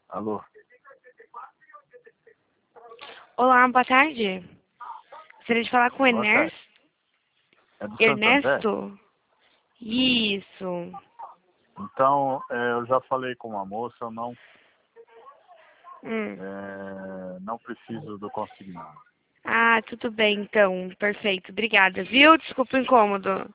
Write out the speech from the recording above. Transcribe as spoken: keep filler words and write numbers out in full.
Alô? Olá, boa tarde. Gostaria de falar com o Boa tarde. Ernesto. É do Santander? Ernesto? Isso. Então, é, eu já falei com uma moça, eu não, Hum. é, não preciso do consignado. Ah, tudo bem, então. Perfeito. Obrigada, viu? Desculpa o incômodo.